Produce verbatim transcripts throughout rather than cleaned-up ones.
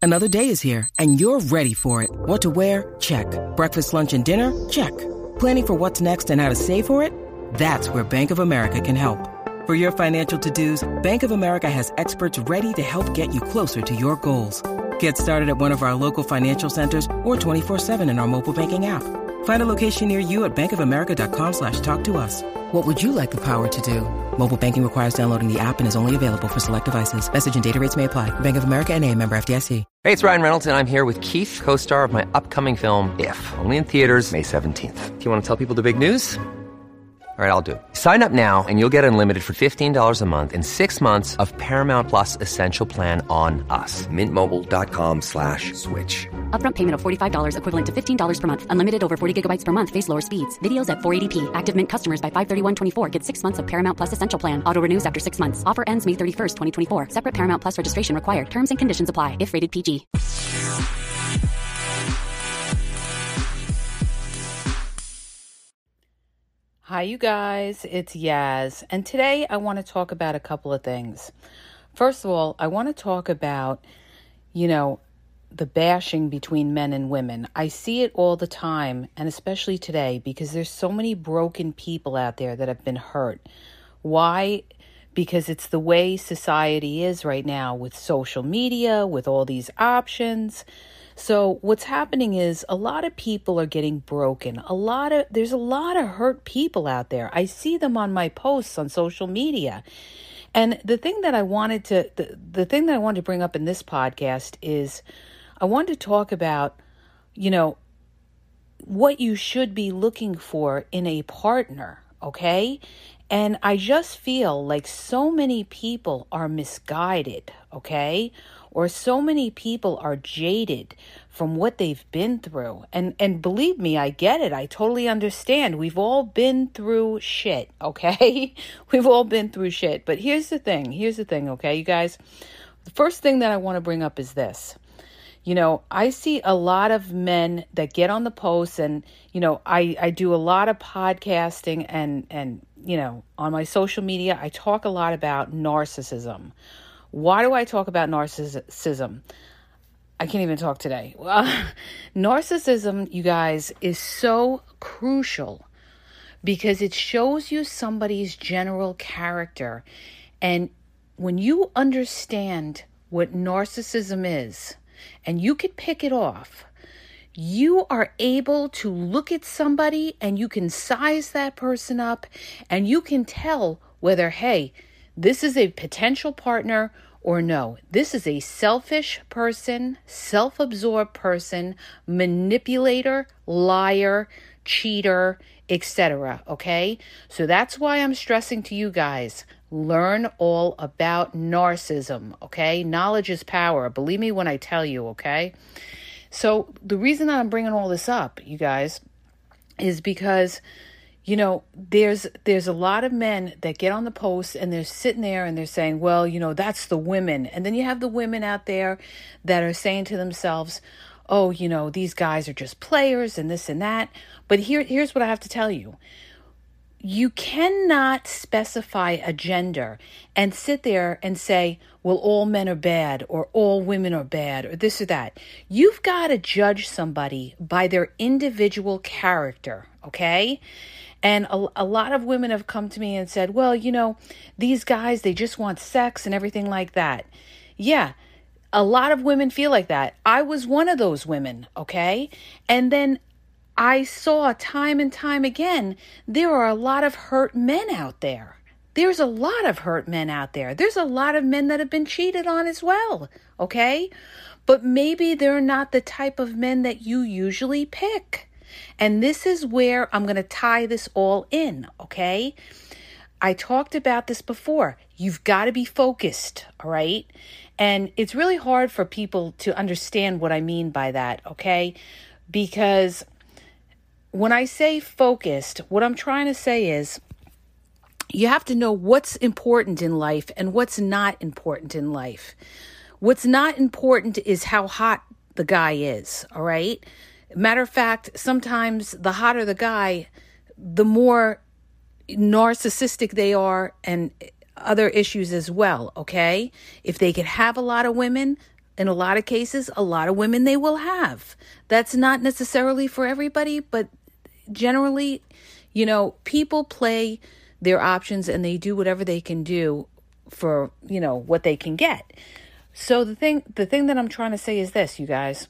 Another day is here, and you're ready for it. What to wear? Check. Breakfast, lunch, and dinner? Check. Planning for what's next and how to save for it? That's where Bank of America can help. For your financial to-dos, Bank of America has experts ready to help get you closer to your goals. Get started at one of our local financial centers or twenty-four seven in our mobile banking app. Find a location near you at bankofamerica.com slash talk to us. What would you like the power to do? Mobile banking requires downloading the app and is only available for select devices. Message and data rates may apply. Bank of America N A, member F D I C. Hey, it's Ryan Reynolds, and I'm here with Keith, co-star of my upcoming film, If, only in theaters May seventeenth. Do you want to tell people the big news? All right, I'll do it. Sign up now and you'll get unlimited for fifteen dollars a month and six months of Paramount Plus Essential Plan on us. Mintmobile.com slash switch. Upfront payment of forty-five dollars equivalent to fifteen dollars per month. Unlimited over forty gigabytes per month. Face lower speeds. Videos at four eighty p. Active Mint customers by five thirty-one twenty-four get six months of Paramount Plus Essential Plan. Auto renews after six months. Offer ends May thirty-first, twenty twenty-four. Separate Paramount Plus registration required. Terms and conditions apply if rated P G. Hi, you guys, it's Yaz, and today I want to talk about a couple of things. First of all, I want to talk about, you know, the bashing between men and women. I see it all the time, and especially today, because there's so many broken people out there that have been hurt. Why? Because it's the way society is right now with social media, with all these options. So what's happening is a lot of people are getting broken. A lot of there's a lot of hurt people out there. I see them on my posts on social media. And the thing that I wanted to the, the thing that I wanted to bring up in this podcast is I wanted to talk about, you know, what you should be looking for in a partner, okay? And I just feel like so many people are misguided, okay? Or so many people are jaded from what they've been through. And and believe me, I get it. I totally understand. We've all been through shit, okay? We've all been through shit. But here's the thing. Here's the thing, okay, you guys? The first thing that I want to bring up is this. You know, I see a lot of men that get on the posts and, you know, I, I do a lot of podcasting and, and, you know, on my social media, I talk a lot about narcissism. Why do I talk about narcissism? I can't even talk today. Well, narcissism, you guys, is so crucial because it shows you somebody's general character. And when you understand what narcissism is, and you could pick it off, you are able to look at somebody and you can size that person up and you can tell whether, hey, this is a potential partner or no. This is a selfish person, self-absorbed person, manipulator, liar, cheater, et cetera. Okay? So that's why I'm stressing to you guys, learn all about narcissism. Okay? Knowledge is power. Believe me when I tell you. Okay? So the reason that I'm bringing all this up, you guys, is because, you know, there's there's a lot of men that get on the post and they're sitting there and they're saying, well, you know, that's the women. And then you have the women out there that are saying to themselves, oh, you know, these guys are just players and this and that. But here here's what I have to tell you. You cannot specify a gender and sit there and say, well, all men are bad or all women are bad or this or that. You've got to judge somebody by their individual character, okay? And a, a lot of women have come to me and said, well, you know, these guys, they just want sex and everything like that. Yeah, a lot of women feel like that. I was one of those women, okay? And then I saw time and time again, there are a lot of hurt men out there. There's a lot of hurt men out there. There's a lot of men that have been cheated on as well, okay? But maybe they're not the type of men that you usually pick. And this is where I'm going to tie this all in, okay? I talked about this before. You've got to be focused, all right? And it's really hard for people to understand what I mean by that, okay? Because when I say focused, what I'm trying to say is you have to know what's important in life and what's not important in life. What's not important is how hot the guy is, all right? Matter of fact, sometimes the hotter the guy, the more narcissistic they are and other issues as well, okay? If they could have a lot of women, in a lot of cases, a lot of women they will have. That's not necessarily for everybody, but generally, you know, people play their options and they do whatever they can do for, you know, what they can get. So the thing, the thing that I'm trying to say is this, you guys,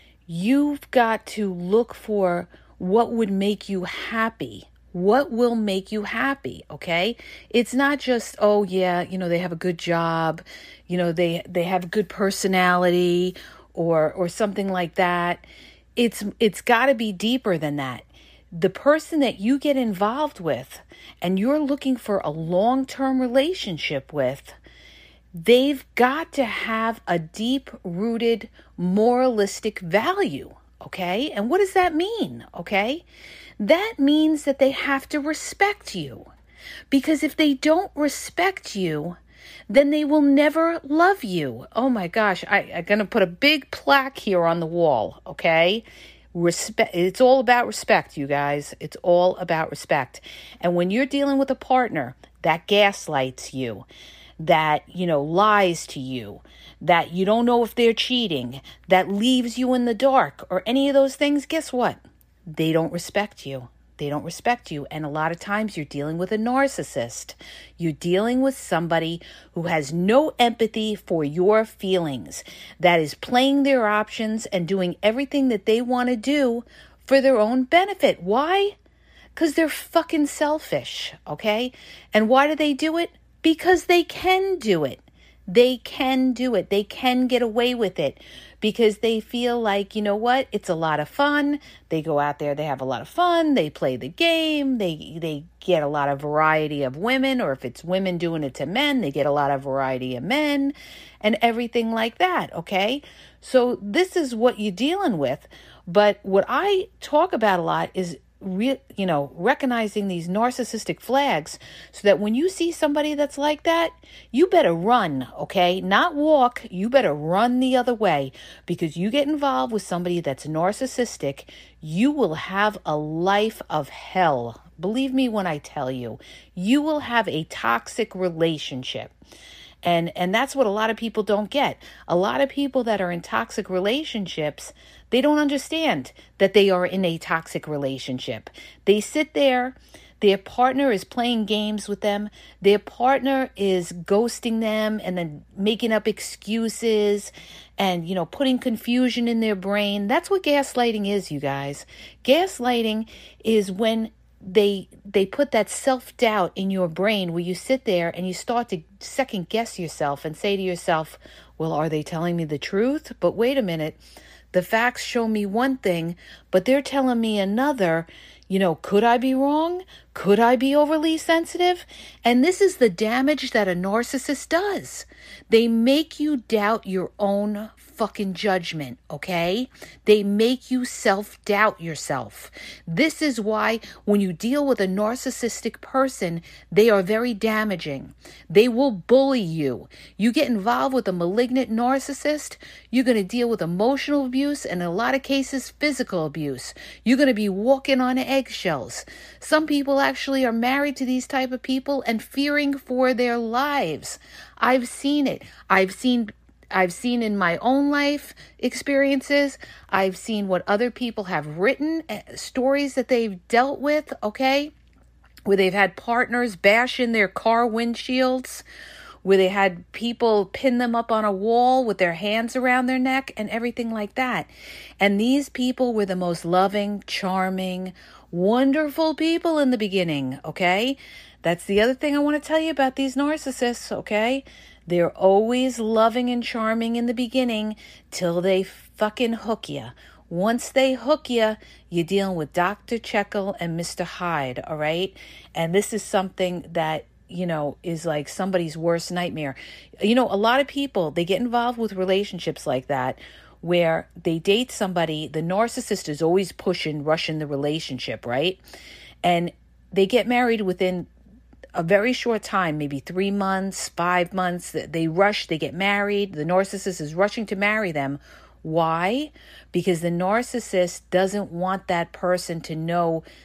you've got to look for what would make you happy. What will make you happy, okay? It's not just, oh yeah, you know, they have a good job, you know, they they have a good personality or or something like that. It's it's got to be deeper than that. The person that you get involved with and you're looking for a long-term relationship with, they've got to have a deep-rooted moralistic value, okay? And what does that mean, okay? That means that they have to respect you. Because if they don't respect you, then they will never love you. Oh my gosh, I, I'm going to put a big plaque here on the wall, okay? Respect. It's all about respect, you guys. It's all about respect. And when you're dealing with a partner that gaslights you, that, you know, lies to you, that you don't know if they're cheating, that leaves you in the dark, or any of those things, guess what? They don't respect you. They don't respect you. And a lot of times you're dealing with a narcissist. You're dealing with somebody who has no empathy for your feelings, that is playing their options and doing everything that they want to do for their own benefit. Why? Because they're fucking selfish, okay? And why do they do it? Because they can do it. They can do it. They can get away with it because they feel like, you know what, it's a lot of fun. They go out there, they have a lot of fun. They play the game. They they get a lot of variety of women, or if it's women doing it to men, they get a lot of variety of men and everything like that, okay? So this is what you're dealing with. But what I talk about a lot is Re- you know, recognizing these narcissistic flags so that when you see somebody that's like that, you better run, okay? Not walk. You better run the other way, because you get involved with somebody that's narcissistic, you will have a life of hell. Believe me when I tell you, you will have a toxic relationship. And and that's what a lot of people don't get. A lot of people that are in toxic relationships, they don't understand that they are in a toxic relationship. They sit there, their partner is playing games with them, their partner is ghosting them and then making up excuses and, you know, putting confusion in their brain. That's what gaslighting is, you guys. Gaslighting is when they they put that self-doubt in your brain, where you sit there and you start to second guess yourself and say to yourself, well, are they telling me the truth? But wait a minute, the facts show me one thing, but they're telling me another. You know, could I be wrong? Could I be overly sensitive? And this is the damage that a narcissist does. They make you doubt your own fucking judgment, okay? They make you self-doubt yourself. This is why when you deal with a narcissistic person, they are very damaging. They will bully you. You get involved with a malignant narcissist, you're going to deal with emotional abuse and in a lot of cases, physical abuse. You're going to be walking on eggshells. Some people actually are married to these type of people and fearing for their lives. I've seen it. I've seen I've seen in my own life experiences. I've seen what other people have written, stories that they've dealt with, okay? Where they've had partners bash in their car windshields, where they had people pin them up on a wall with their hands around their neck and everything like that. And these people were the most loving, charming, wonderful people in the beginning, okay? That's the other thing I want to tell you about these narcissists, okay? They're always loving and charming in the beginning till they fucking hook you. Once they hook you, you're dealing with Doctor Jekyll and Mister Hyde, all right? And this is something that, you know, is like somebody's worst nightmare. You know, a lot of people, they get involved with relationships like that where they date somebody, the narcissist is always pushing, rushing the relationship, right? And they get married within a very short time, maybe three months, five months. They rush, they get married. The narcissist is rushing to marry them. Why? Because the narcissist doesn't want that person to know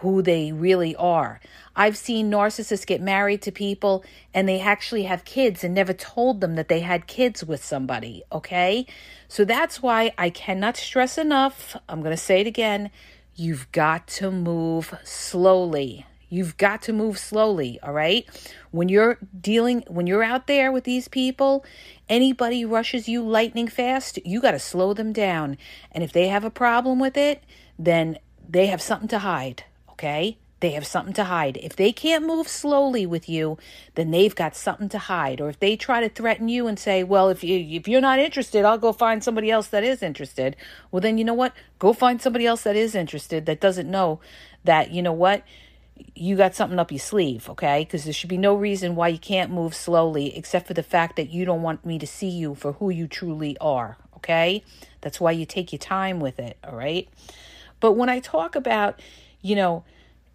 who they really are. I've seen narcissists get married to people and they actually have kids and never told them that they had kids with somebody, okay? So that's why I cannot stress enough, I'm going to say it again, you've got to move slowly. You've got to move slowly, all right? When you're dealing, when you're out there with these people, anybody rushes you lightning fast, you got to slow them down. And if they have a problem with it, then they have something to hide, okay? They have something to hide. If they can't move slowly with you, then they've got something to hide. Or if they try to threaten you and say, well, if you if you're not interested, I'll go find somebody else that is interested. Well, then you know what? Go find somebody else that is interested, that doesn't know that, you know what? You got something up your sleeve, okay? Because there should be no reason why you can't move slowly except for the fact that you don't want me to see you for who you truly are, okay? That's why you take your time with it, all right? But when I talk about, you know,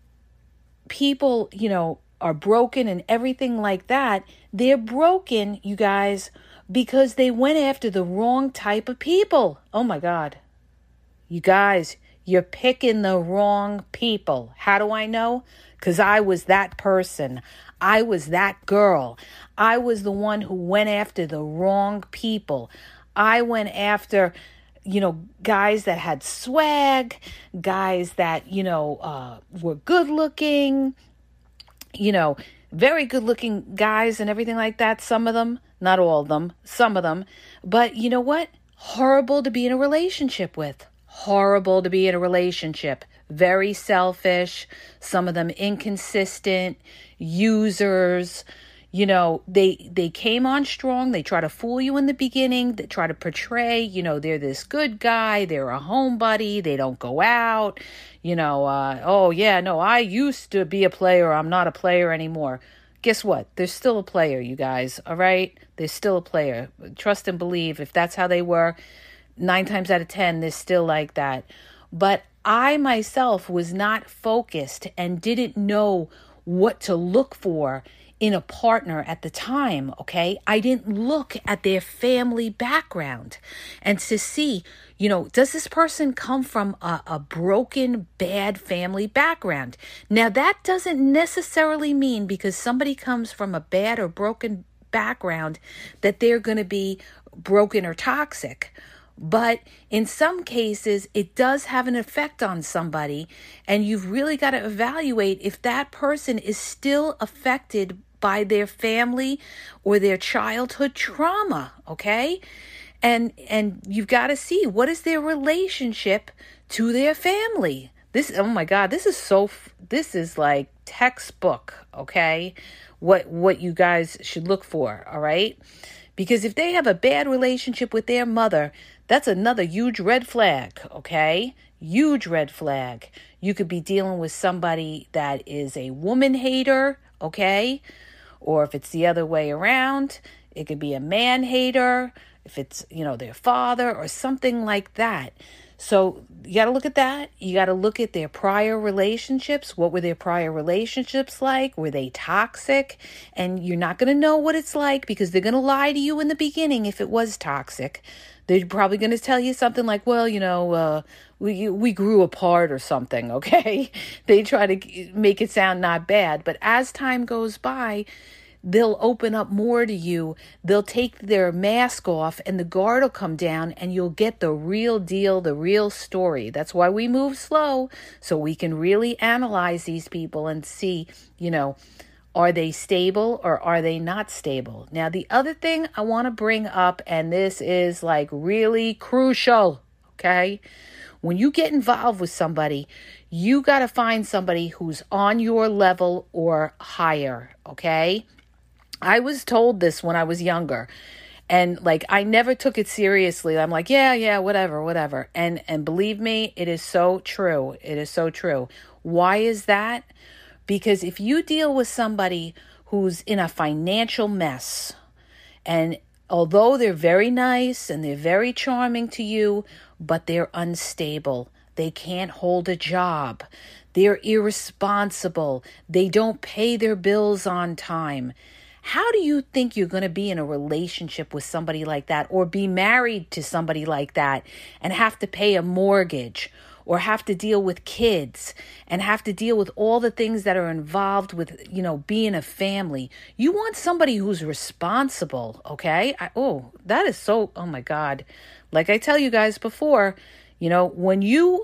people, you know, are broken and everything like that, they're broken, you guys, because they went after the wrong type of people. Oh, my God. You guys, you're picking the wrong people. How do I know? Because I was that person. I was that girl. I was the one who went after the wrong people. I went after, you know, guys that had swag, guys that, you know, uh, were good looking, you know, very good looking guys and everything like that. Some of them, not all of them, some of them. But you know what? Horrible to be in a relationship with. Horrible to be in a relationship. Very selfish. Some of them inconsistent, users. You know, they they came on strong. They try to fool you in the beginning. They try to portray, you know, they're this good guy. They're a homebody. They don't go out. You know, uh, oh, yeah, no, I used to be a player. I'm not a player anymore. Guess what? They're still a player, you guys, all right? They're still a player. Trust and believe. If that's how they were, nine times out of ten, they're still like that. But I myself was not focused and didn't know what to look for in a partner at the time, okay? I didn't look at their family background and to see, you know, does this person come from a, a broken, bad family background? Now, that doesn't necessarily mean because somebody comes from a bad or broken background that they're going to be broken or toxic. But in some cases, it does have an effect on somebody, and you've really got to evaluate if that person is still affected by their family or their childhood trauma, okay? And and you've got to see, what is their relationship to their family? This, oh my God, this is so, this is like textbook, okay? What what you guys should look for, all right? Because if they have a bad relationship with their mother, that's another huge red flag, okay? Huge red flag. You could be dealing with somebody that is a woman hater, okay? Or if it's the other way around, it could be a man hater, if it's, you know, their father or something like that. So you got to look at that. You got to look at their prior relationships. What were their prior relationships like? Were they toxic? And you're not going to know what it's like because they're going to lie to you in the beginning if it was toxic. They're probably going to tell you something like, well, you know, uh, we we grew apart or something, okay? They try to make it sound not bad. But as time goes by, they'll open up more to you. They'll take their mask off and the guard will come down and you'll get the real deal, the real story. That's why we move slow, so we can really analyze these people and see, you know, are they stable or are they not stable? Now, the other thing I want to bring up, and this is like really crucial, okay? When you get involved with somebody, you got to find somebody who's on your level or higher, okay? I was told this when I was younger, and like I never took it seriously. I'm like, yeah, yeah, whatever, whatever. And and believe me, it is so true. It is so true. Why is that? Because if you deal with somebody who's in a financial mess, and although they're very nice and they're very charming to you, but they're unstable, they can't hold a job, they're irresponsible, they don't pay their bills on time, how do you think you're going to be in a relationship with somebody like that, or be married to somebody like that and have to pay a mortgage, or have to deal with kids and have to deal with all the things that are involved with, you know, being a family. You want somebody who's responsible, okay? I, oh, that is so, oh my God. Like I tell you guys before, you know, when you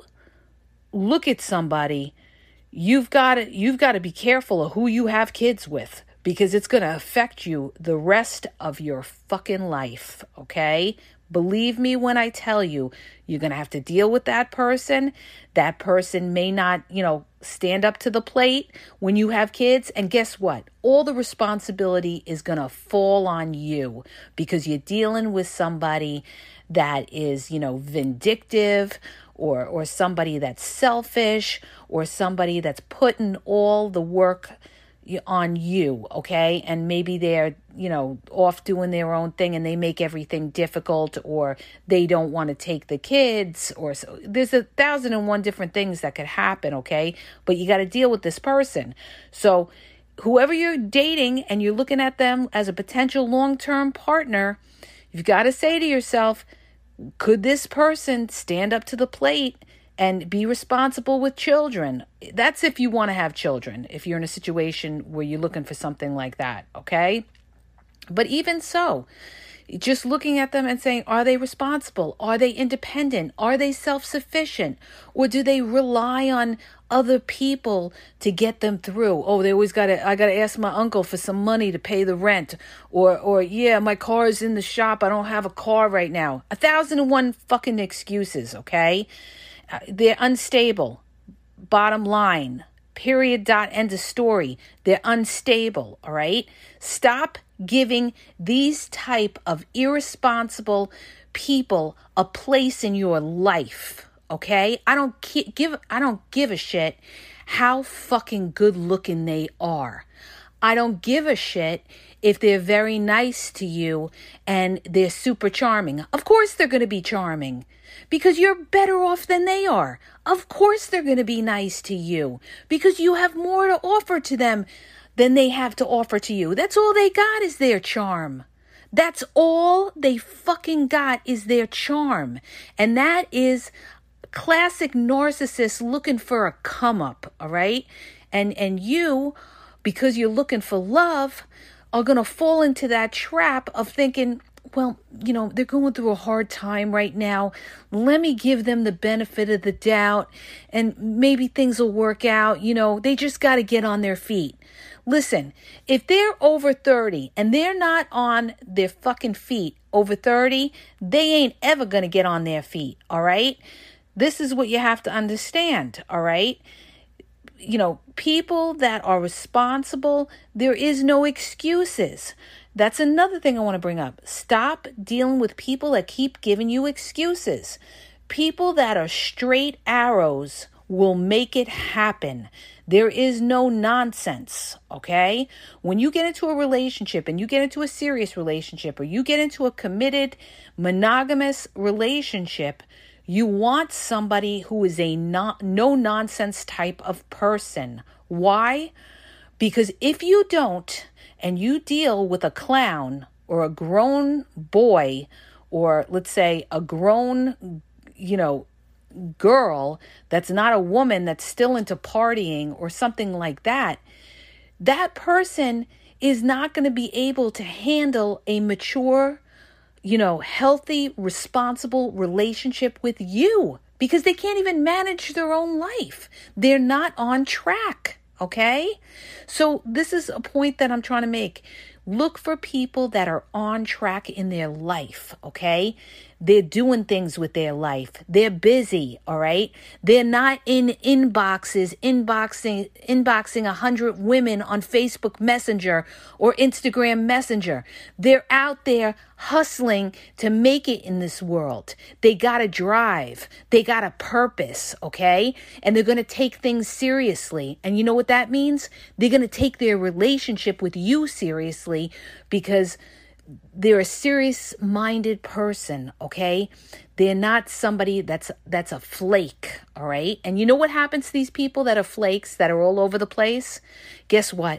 look at somebody, you've got to, you've got to be careful of who you have kids with, because it's going to affect you the rest of your fucking life, okay? Believe me when I tell you, you're going to have to deal with that person. That person may not, you know, stand up to the plate when you have kids. And guess what? All the responsibility is going to fall on you, because you're dealing with somebody that is, you know, vindictive, or or somebody that's selfish, or somebody that's putting all the work on you, okay? And maybe they're, you know, off doing their own thing and they make everything difficult, or they don't want to take the kids, or so. There's a thousand and one different things that could happen, okay? But you got to deal with this person. So whoever you're dating and you're looking at them as a potential long-term partner, you've got to say to yourself, could this person stand up to the plate and be responsible with children? That's if you want to have children, if you're in a situation where you're looking for something like that, okay? But even so, just looking at them and saying, are they responsible? Are they independent? Are they self-sufficient? Or do they rely on other people to get them through? Oh, they always got to, I got to ask my uncle for some money to pay the rent. Or, or yeah, my car is in the shop. I don't have a car right now. A thousand and one fucking excuses, okay? Uh, they're unstable. Bottom line. Period, dot, end of story. They're unstable, all right? Stop giving these type of irresponsible people a place in your life, okay? I don't ki- give I don't give a shit how fucking good looking they are. I don't give a shit if they're very nice to you and they're super charming. Of course they're going to be charming, because you're better off than they are. Of course they're going to be nice to you, because you have more to offer to them than they have to offer to you. That's all they got is their charm. That's all they fucking got is their charm. And that is classic narcissist looking for a come up, all right? And and you, because you're looking for love, are going to fall into that trap of thinking, well, you know, they're going through a hard time right now. Let me give them the benefit of the doubt and maybe things will work out. You know, they just got to get on their feet. Listen, if they're over thirty and they're not on their fucking feet over thirty, they ain't ever going to get on their feet, all right? This is what you have to understand, all right? You know, people that are responsible, there is no excuses. That's another thing I want to bring up. Stop dealing with people that keep giving you excuses. People that are straight arrows will make it happen. There is no nonsense, okay? When you get into a relationship and you get into a serious relationship, or you get into a committed monogamous relationship, you want somebody who is a no, no-nonsense type of person. Why? Because if you don't, and you deal with a clown or a grown boy, or let's say a grown, you know, girl that's not a woman, that's still into partying or something like that, that person is not going to be able to handle a mature, you know, healthy, responsible relationship with you, because they can't even manage their own life. They're not on track, okay? So this is a point that I'm trying to make. Look for people that are on track in their life, okay? They're doing things with their life. They're busy, all right? They're not in inboxes, inboxing, inboxing a hundred women on Facebook Messenger or Instagram Messenger. They're out there hustling to make it in this world. They got a drive. They got a purpose, okay? And they're going to take things seriously. And you know what that means? They're going to take their relationship with you seriously, because they're a serious-minded person, okay? They're not somebody that's that's a flake, all right? And you know what happens to these people that are flakes, that are all over the place? Guess what?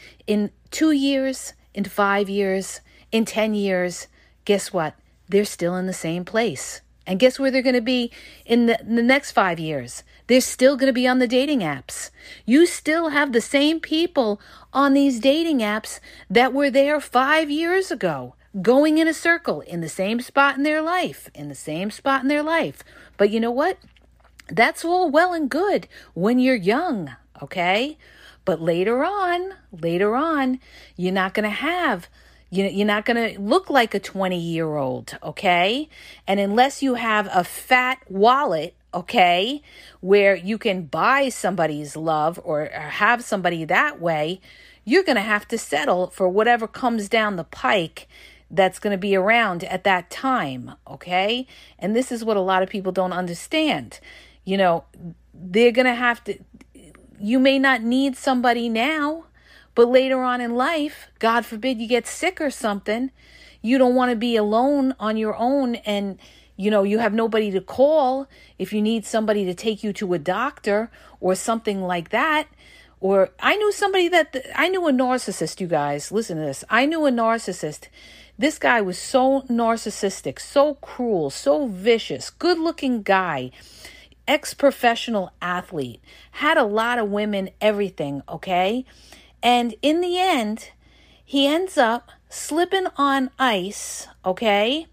In two years, in five years, in ten years, guess what? They're still in the same place. And guess where they're going to be in the, in the next five years? They're still going to be on the dating apps. You still have the same people on these dating apps that were there five years ago, going in a circle in the same spot in their life, in the same spot in their life. But you know what? That's all well and good when you're young, okay? But later on, later on, you're not going to have You're not going to look like a twenty-year-old, okay? And unless you have a fat wallet, okay, where you can buy somebody's love or have somebody that way, you're going to have to settle for whatever comes down the pike that's going to be around at that time, okay? And this is what a lot of people don't understand. You know, they're going to have to, you may not need somebody now, but later on in life, God forbid you get sick or something, you don't want to be alone on your own and, you know, you have nobody to call if you need somebody to take you to a doctor or something like that. Or I knew somebody that, I knew a narcissist, you guys, listen to this. I knew a narcissist. This guy was so narcissistic, so cruel, so vicious, good-looking guy, ex-professional athlete, had a lot of women, everything, okay? And in the end, he ends up slipping on ice, okay?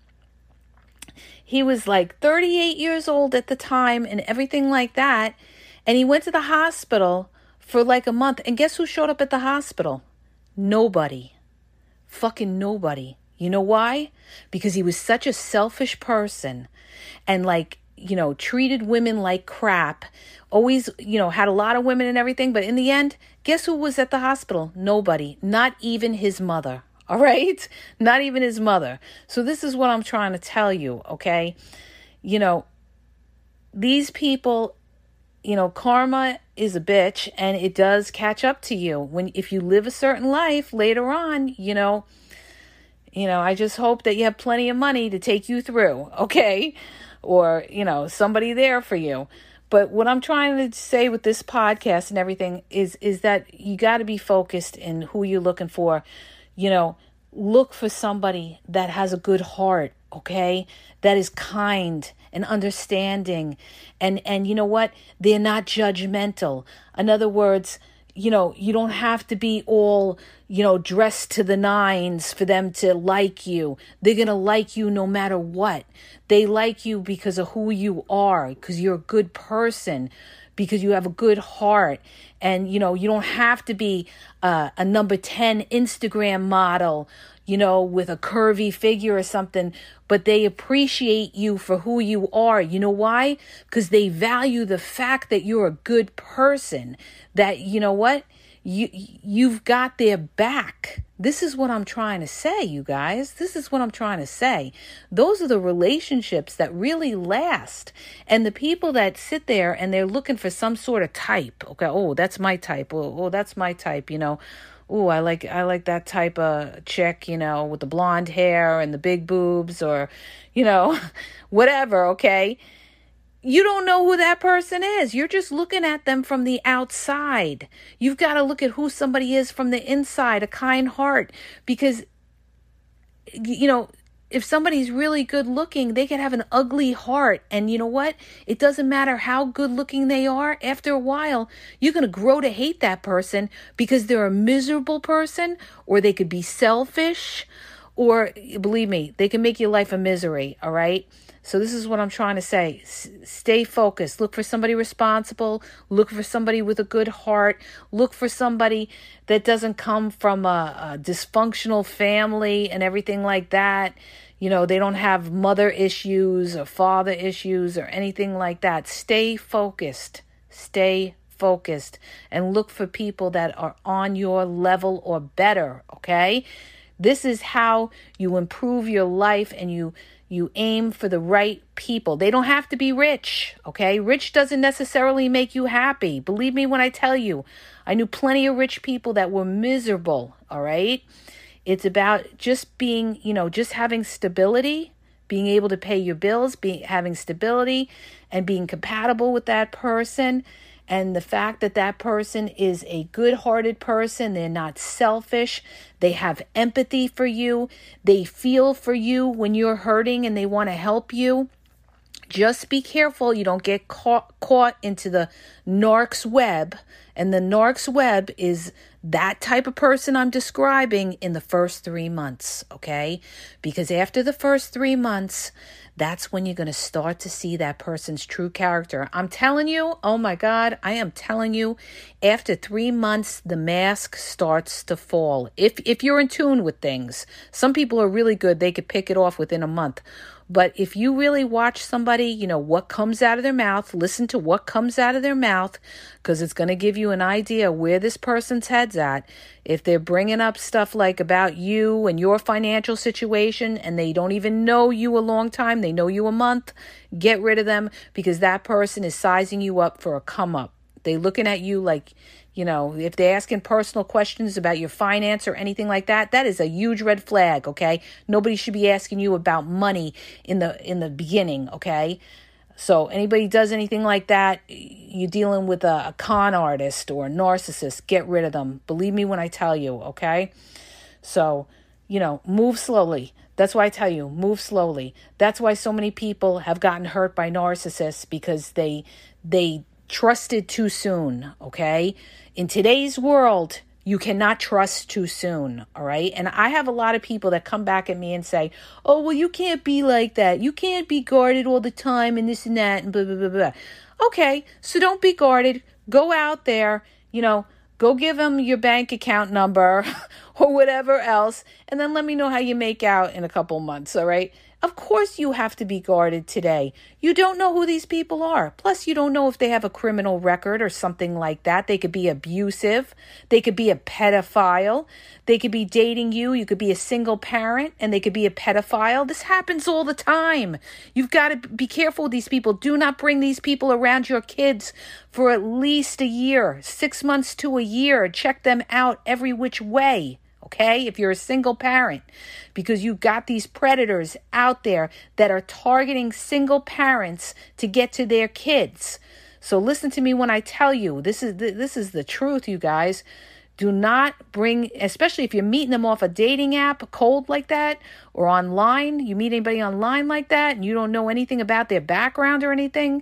He was like thirty-eight years old at the time and everything like that. And he went to the hospital for like a month. And guess who showed up at the hospital? Nobody. Fucking nobody. You know why? Because he was such a selfish person and like, you know, treated women like crap. Always, you know, had a lot of women and everything. But in the end, guess who was at the hospital? Nobody. Not even his mother. All right? Not even his mother. So this is what I'm trying to tell you, okay? You know, these people, you know, karma is a bitch and it does catch up to you. When if you live a certain life later on, you know, you know, I just hope that you have plenty of money to take you through, okay? Or, you know, somebody there for you. But what I'm trying to say with this podcast and everything is is that you got to be focused in who you're looking for. You know, look for somebody that has a good heart, okay? That is kind and understanding. And, and you know what? They're not judgmental. In other words, you know, you don't have to be all, you know, dressed to the nines for them to like you. They're going to like you no matter what. They like you because of who you are, because you're a good person, because you have a good heart. And, you know, you don't have to be uh, a number ten Instagram model, you know, with a curvy figure or something, but they appreciate you for who you are. You know why? Because they value the fact that you're a good person, that, you know what? You, you've got their back. This is what I'm trying to say, you guys. This is what I'm trying to say. Those are the relationships that really last. And the people that sit there and they're looking for some sort of type. Okay, oh, that's my type. Oh, oh that's my type, you know. Oh, I like I like that type of chick, you know, with the blonde hair and the big boobs or, you know, whatever, okay? You don't know who that person is. You're just looking at them from the outside. You've got to look at who somebody is from the inside, a kind heart. Because, you know, if somebody's really good looking, they can have an ugly heart. And you know what? It doesn't matter how good looking they are. After a while, you're going to grow to hate that person because they're a miserable person, or they could be selfish, or believe me, they can make your life a misery. All right. So this is what I'm trying to say. S- stay focused. Look for somebody responsible. Look for somebody with a good heart. Look for somebody that doesn't come from a, a dysfunctional family and everything like that. You know, they don't have mother issues or father issues or anything like that. Stay focused. Stay focused. And look for people that are on your level or better, okay? This is how you improve your life, and you You aim for the right people. They don't have to be rich, okay? Rich doesn't necessarily make you happy. Believe me when I tell you, I knew plenty of rich people that were miserable, all right? It's about just being, you know, just having stability, being able to pay your bills, being having stability and being compatible with that person. And the fact that that person is a good-hearted person, they're not selfish, they have empathy for you, they feel for you when you're hurting and they want to help you. Just be careful you don't get caught, caught into the narc's web. And the narc's web is that type of person I'm describing in the first three months, okay? Because after the first three months, that's when you're going to start to see that person's true character. I'm telling you, oh my God, I am telling you, after three months, the mask starts to fall. If if you're in tune with things, some people are really good. They could pick it off within a month. But if you really watch somebody, you know, what comes out of their mouth, listen to what comes out of their mouth, because it's going to give you an idea where this person's head's at. If they're bringing up stuff like about you and your financial situation and they don't even know you a long time, they know you a month, get rid of them, because that person is sizing you up for a come up. They're looking at you like, you know, if they're asking personal questions about your finance or anything like that, that is a huge red flag, okay? Nobody should be asking you about money in the in the beginning, okay? So anybody does anything like that, you're dealing with a, a con artist or a narcissist, get rid of them. Believe me when I tell you, okay? So, you know, move slowly. That's why I tell you, move slowly. That's why so many people have gotten hurt by narcissists, because they they trusted too soon, okay? In today's world, you cannot trust too soon, all right? And I have a lot of people that come back at me and say, oh, well, you can't be like that. You can't be guarded all the time and this and that and blah, blah, blah, blah. Okay, so don't be guarded. Go out there, you know, go give them your bank account number or whatever else, and then let me know how you make out in a couple months, all right? Of course you have to be guarded today. You don't know who these people are. Plus, you don't know if they have a criminal record or something like that. They could be abusive. They could be a pedophile. They could be dating you. You could be a single parent and they could be a pedophile. This happens all the time. You've got to be careful with these people. Do not bring these people around your kids for at least a year, six months to a year. Check them out every which way. Okay, if you're a single parent, because you got these predators out there that are targeting single parents to get to their kids. So listen to me when I tell you, this is the, this is the truth, you guys. Do not bring, especially if you're meeting them off a dating app, cold like that, or online, you meet anybody online like that, and you don't know anything about their background or anything.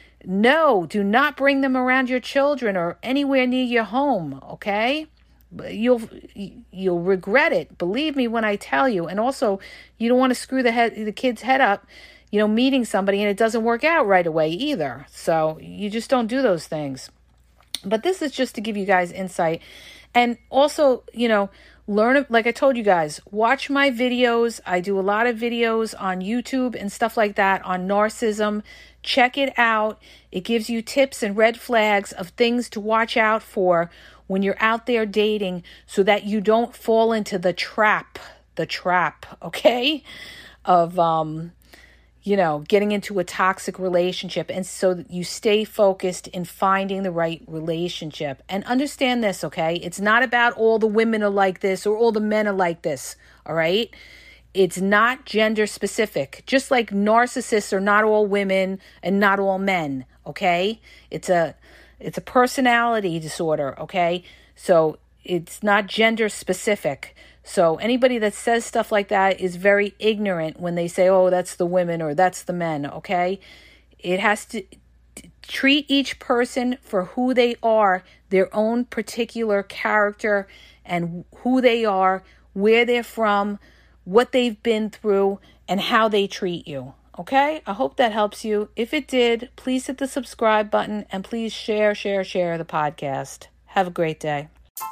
No, do not bring them around your children or anywhere near your home, okay? You'll you'll regret it. Believe me when I tell you. And also, you don't want to screw the head the kid's head up, you know, meeting somebody and it doesn't work out right away either. So you just don't do those things. But this is just to give you guys insight. And also, you know, learn, like I told you guys, watch my videos. I do a lot of videos on YouTube and stuff like that on narcissism. Check it out. It gives you tips and red flags of things to watch out for when you're out there dating, so that you don't fall into the trap, the trap, okay, of, um, you know, getting into a toxic relationship. And so that you stay focused in finding the right relationship. And understand this, okay? It's not about all the women are like this or all the men are like this, all right? It's not gender specific. Just like narcissists are not all women and not all men, okay? It's a It's a personality disorder, okay? So it's not gender specific. So anybody that says stuff like that is very ignorant when they say, oh, that's the women or that's the men, okay? It has to t- treat each person for who they are, their own particular character and who they are, where they're from, what they've been through, and how they treat you. Okay, I hope that helps you. If it did, please hit the subscribe button and please share, share, share the podcast. Have a great day.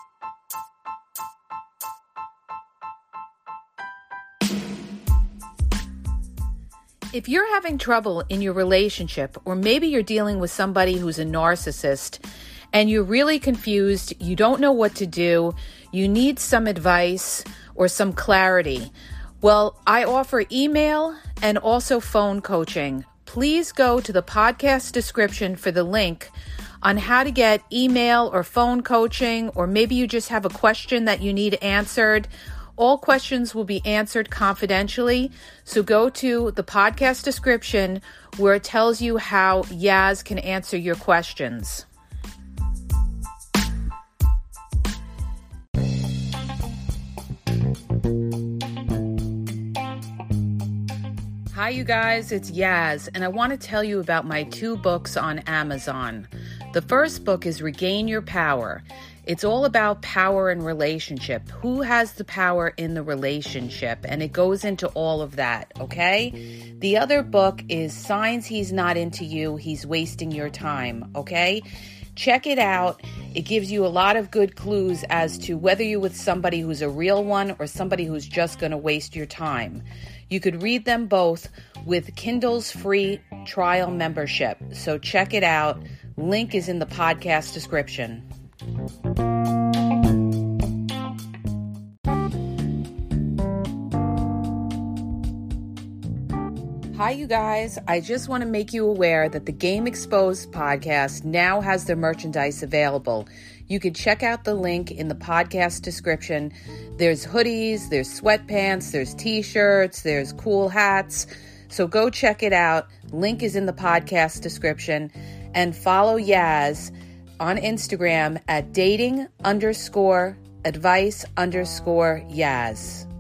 If you're having trouble in your relationship, or maybe you're dealing with somebody who's a narcissist and you're really confused, you don't know what to do, you need some advice or some clarity, well, I offer email and also phone coaching. Please go to the podcast description for the link on how to get email or phone coaching, or maybe you just have a question that you need answered. All questions will be answered confidentially. So go to the podcast description where it tells you how Yaz can answer your questions. Hi, you you guys, it's Yaz, and I want to tell you about my two books on Amazon. The first book is Regain Your Power. It's all about power and relationship. Who has the power in the relationship? And it goes into all of that, okay? The other book is Signs He's Not Into You, He's Wasting Your Time, okay? Check it out. It gives you a lot of good clues as to whether you're with somebody who's a real one or somebody who's just going to waste your time. You could read them both with Kindle's free trial membership. So check it out. Link is in the podcast description. Hi, you guys. I just want to make you aware that the Game Exposed podcast now has their merchandise available. You can check out the link in the podcast description. There's hoodies, there's sweatpants, there's t-shirts, there's cool hats. So go check it out. Link is in the podcast description. And follow Yaz on Instagram at dating underscore advice underscore Yaz.